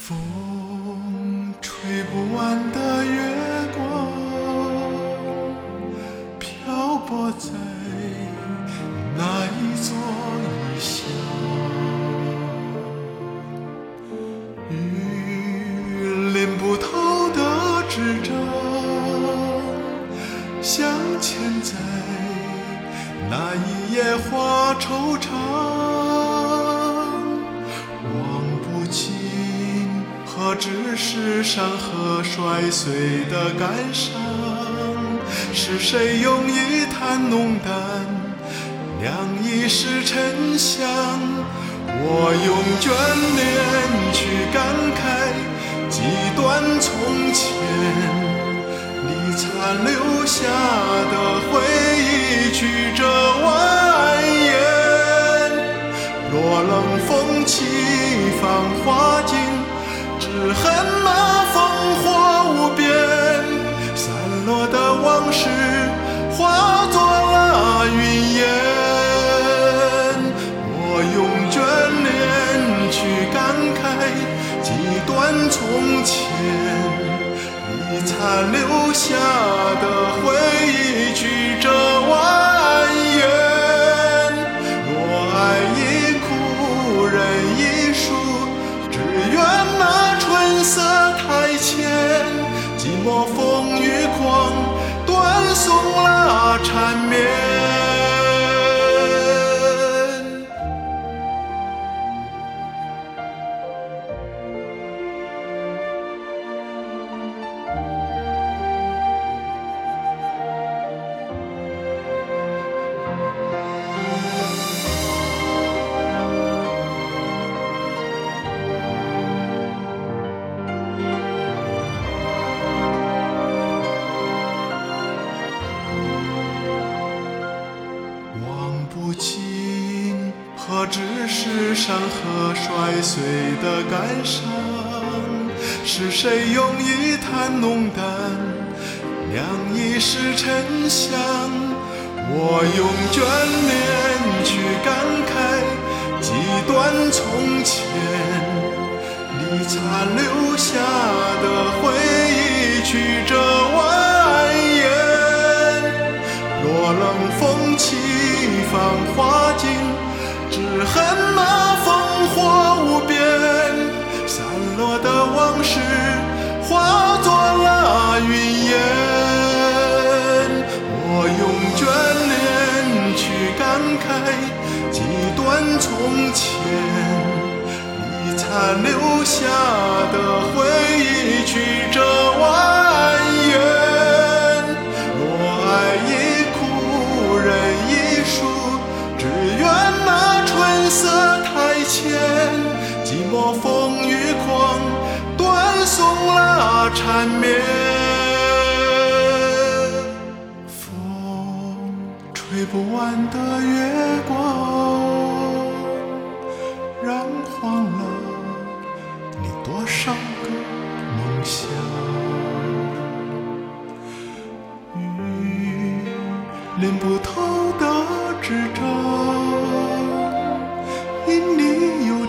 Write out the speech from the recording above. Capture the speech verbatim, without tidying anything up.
风吹不完的月光，漂泊在那一座异乡。雨淋不透的纸张，镶嵌在那一夜花惆怅。望不尽何止是山河衰碎的感伤，是谁用一坛浓淡酿一世沉香。我用眷恋去感慨几段从前，你残留下的回忆曲折蜿蜒。若冷风起芳华尽，只恨那烽火无边，散落的往事化作了云烟。我用眷恋去感慨几段从前，你残留下的回忆曲折蜿蜒。若爱已枯，人已疏，只愿那春色太浅，寂寞风雨狂，断送了缠绵。何止是山河衰碎的感伤，是谁用一坛浓淡酿一世沉香。我用眷恋去感慨几段从前，你残留下的回忆曲折蜿蜒。若冷风起芳华尽，只恨那烽火无边，散落的往事化作了云烟。我用眷恋去感慨几段从前，你残留下的回忆曲折蜿蜒。若爱已枯，人已疏，只愿那春色太浅，寂寞风雨狂，断送了缠绵。风吹不完的月光，染黄了你多少个梦想。雨淋不透的纸张，因你有